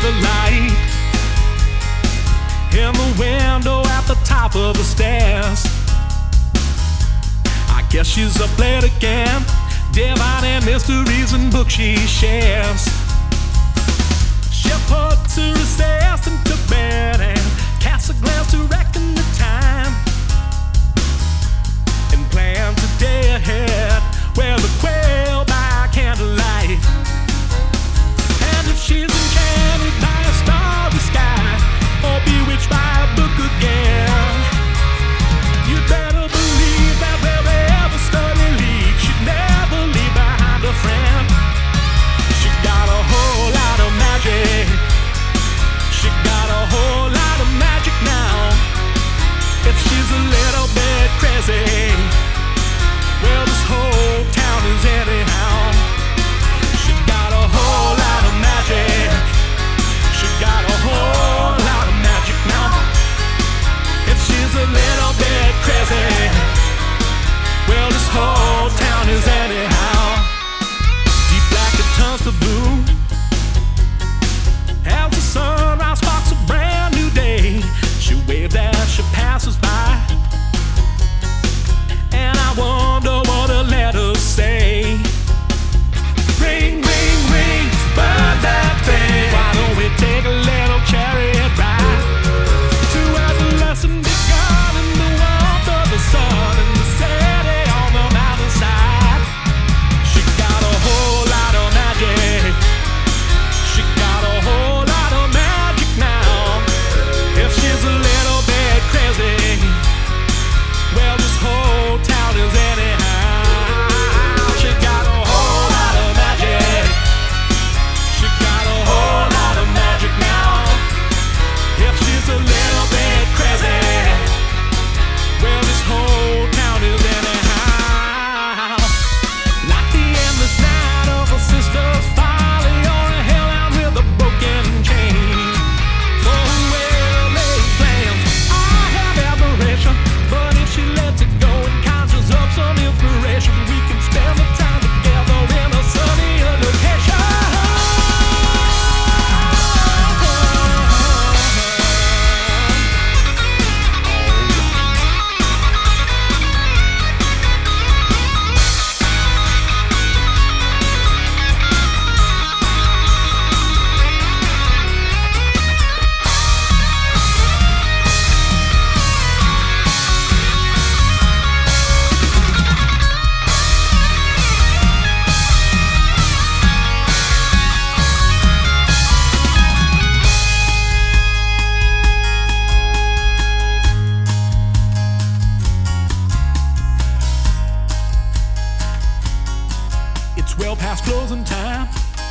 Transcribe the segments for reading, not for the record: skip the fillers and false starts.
the light in the window at the top of the stairs. I guess she's up late again, divining mysteries and books she shares. She puts her assistant to bed and casts a glance to reckon the time, and plans a day ahead where the quail by candlelight. And if she's enchanted by a starry sky or bewitched by a book again, you better believe that wherever story leads, she'd never leave behind a friend. She got a whole lot of magic. She got a whole lot of magic now. If she's a little bit crazy, well, this whole town is anyhow. She got a whole lot of magic. She got a whole lot of magic now. If she's a little bit crazy, well, this whole town is anyhow. Deep black it turns to blue as the sunrise sparks a brand new day. She waves as she passes by, and I wonder what her letters say. Ring, ring, ring, burn that thing. Why don't we take a little chariot ride to where the lesson begun in the warmth of the sun and the city on the mountainside? She got a whole lot of magic. She got a whole lot of magic now. If she's a little bit crazy, well, this whole town is anyhow. She got a whole lot of magic. She got a whole lot of magic now. If she's a little bit crazy, well, this whole town is anyhow. Like the endless night of a sister's folly or a hellhound with a broken chain. For well-laid plans, I have admiration, but if she lets it go and conjures up some inspiration, we can spend the time together in a sunnier location. It's well past closing time,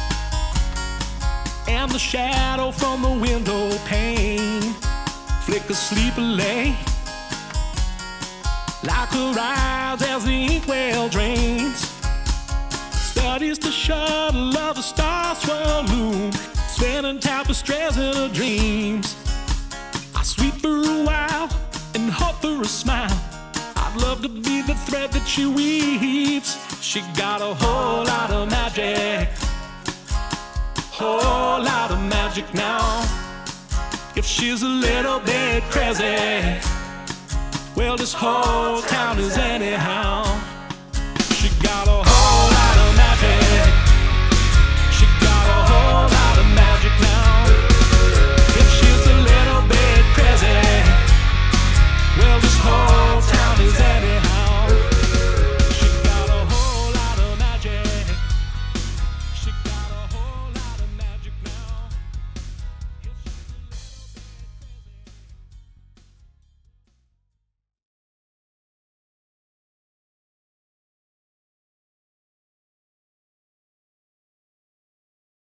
and the shadow from the window pane flickers sleepily like her eyes as the inkwell drains. Studies to shuttle of the star swirl loom, spinning tapestries in her dreams. I sweep for a while and hope for a smile. I'd love to be the thread that she weaves. She got a whole lot of magic, whole lot of magic now. If she's a little bit crazy, well, this whole town is anyhow.